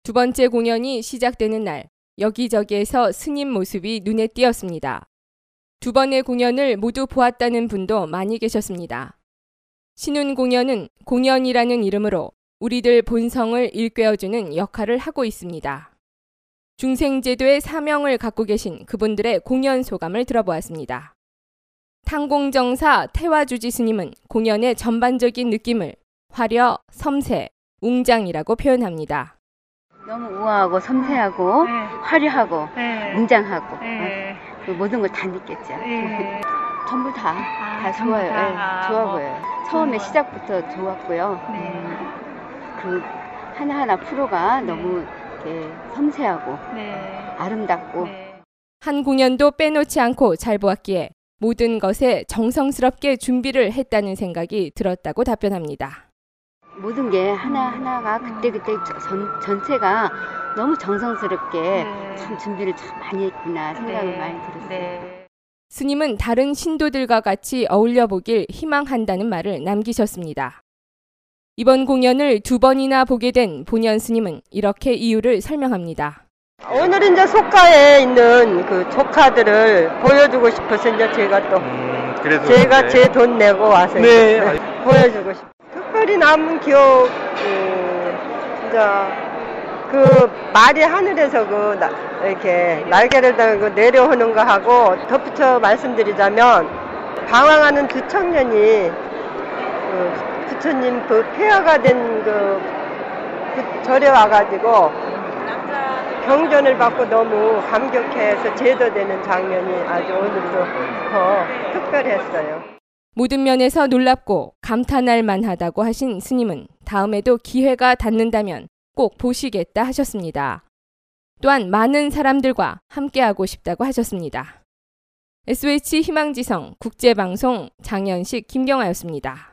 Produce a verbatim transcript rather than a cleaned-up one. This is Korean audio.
두 번째 공연이 시작되는 날 여기저기에서 스님 모습이 눈에 띄었습니다. 두 번의 공연을 모두 보았다는 분도 많이 계셨습니다. 신운 공연은 공연이라는 이름으로 우리들 본성을 일깨워주는 역할을 하고 있습니다. 중생제도의 사명을 갖고 계신 그분들의 공연 소감을 들어보았습니다. 탕공정사 태화주지 스님은 공연의 전반적인 느낌을 화려, 섬세, 웅장이라고 표현합니다. 너무 우아하고 섬세하고 네. 화려하고 네. 웅장하고 네. 어, 그 모든 걸 다 느꼈죠. 네. 전부 다, 아, 다 전부 좋아요. 다. 네, 아, 좋아 뭐. 보여요. 처음에 음. 시작부터 좋았고요. 네. 음, 그 하나하나 프로가 너무 이렇게 섬세하고 네. 아름답고 네. 한 공연도 빼놓지 않고 잘 보았기에 모든 것에 정성스럽게 준비를 했다는 생각이 들었다고 답변합니다. 모든 게 하나하나가 그때그때 전, 전체가 너무 정성스럽게 네. 참 준비를 참 많이 했구나 생각을 네. 많이 들었어요. 네. 스님은 다른 신도들과 같이 어울려 보길 희망한다는 말을 남기셨습니다. 이번 공연을 두 번이나 보게 된 본현 스님은 이렇게 이유를 설명합니다. 오늘 이제 속가에 있는 그 조카들을 보여주고 싶어서 이제 제가 또 음, 그래서 제가 네. 제 돈 내고 와서 네. 이제 보여주고 싶어요. 특별히 남은 기억, 그, 진짜 그 말이 하늘에서 그 나, 이렇게 날개를 달고 내려오는 거 하고 덧붙여 말씀드리자면 방황하는 두 청년이 그 부처님 그 폐하가 된 그 절에 와가지고 경전을 받고 너무 감격해서 제도되는 장면이 아주 오늘도 더 특별했어요. 모든 면에서 놀랍고 감탄할 만하다고 하신 스님은 다음에도 기회가 닿는다면 꼭 보시겠다 하셨습니다. 또한 많은 사람들과 함께하고 싶다고 하셨습니다. 에스오에이치 희망지성 국제방송 장현식 김경아였습니다.